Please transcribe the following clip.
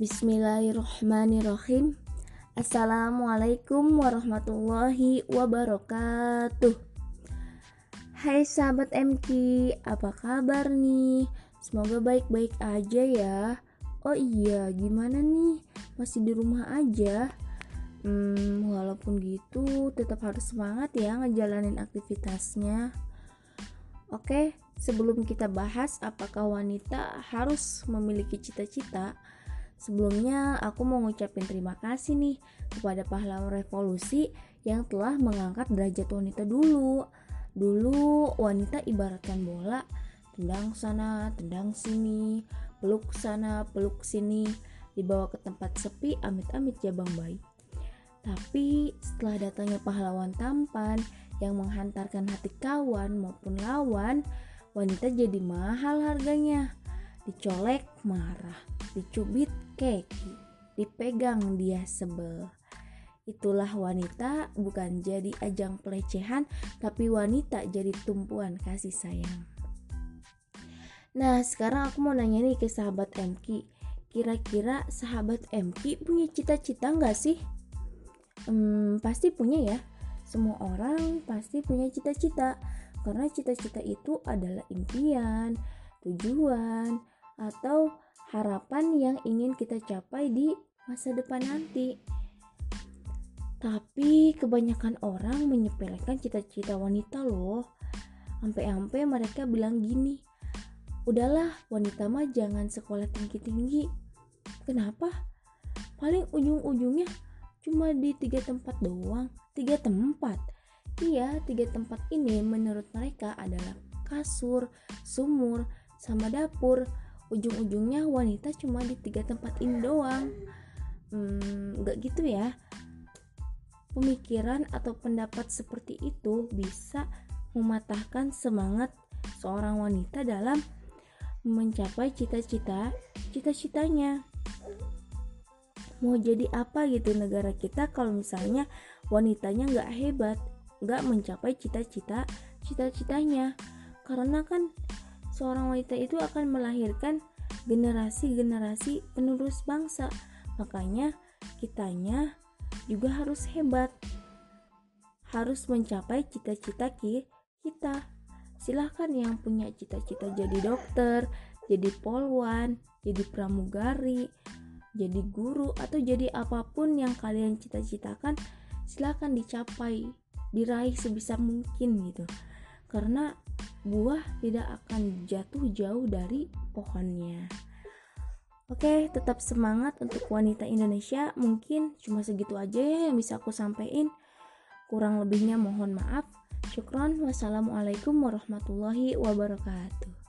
Bismillahirrahmanirrahim. Assalamualaikum warahmatullahi wabarakatuh. Hai sahabat MQ, apa kabar nih? Semoga baik-baik aja ya. Oh iya, gimana nih? Masih di rumah aja? Walaupun gitu tetap harus semangat ya ngejalanin aktivitasnya. Oke, sebelum kita bahas apakah wanita harus memiliki cita-cita, sebelumnya aku mau ngucapin terima kasih nih kepada pahlawan revolusi yang telah mengangkat derajat wanita dulu. Dulu wanita ibaratkan bola, tendang sana, tendang sini, peluk sana, peluk sini, dibawa ke tempat sepi, amit-amit jabang bayi. Tapi setelah datangnya pahlawan tampan yang menghantarkan hati kawan maupun lawan, wanita jadi mahal harganya. Dicolek marah, dicubit keki, dipegang dia sebel. Itulah wanita, bukan jadi ajang pelecehan, tapi wanita jadi tumpuan kasih sayang. Nah, sekarang aku mau nanya nih ke sahabat MQ. Kira-kira sahabat MQ punya cita-cita gak sih? Pasti punya ya. Semua orang pasti punya cita-cita, karena cita-cita itu adalah impian, tujuan, atau harapan yang ingin kita capai di masa depan nanti. Tapi kebanyakan orang menyepelekan cita-cita wanita loh. Sampai-sampai mereka bilang gini, udahlah wanita mah jangan sekolah tinggi-tinggi. Kenapa? Paling ujung-ujungnya cuma di 3 tempat doang. 3 tempat? Iya, 3 tempat ini menurut mereka adalah kasur, sumur, sama dapur. Ujung-ujungnya wanita cuma di 3 tempat ini doang. Gak gitu ya. Pemikiran atau pendapat seperti itu bisa mematahkan semangat seorang wanita dalam mencapai cita-citanya. Mau jadi apa gitu negara kita kalau misalnya wanitanya gak hebat, gak mencapai cita-citanya. Karena kan seorang wanita itu akan melahirkan generasi-generasi penerus bangsa. Makanya kitanya juga harus hebat, harus mencapai cita-cita kita. Silahkan yang punya cita-cita jadi dokter, jadi polwan, jadi pramugari, jadi guru, atau jadi apapun yang kalian cita-citakan, silahkan dicapai, diraih sebisa mungkin gitu. Karena buah tidak akan jatuh jauh dari pohonnya. Oke, tetap semangat untuk wanita Indonesia. Mungkin cuma segitu aja ya yang bisa aku sampaikan. Kurang lebihnya mohon maaf. Syukron. Wassalamualaikum warahmatullahi wabarakatuh.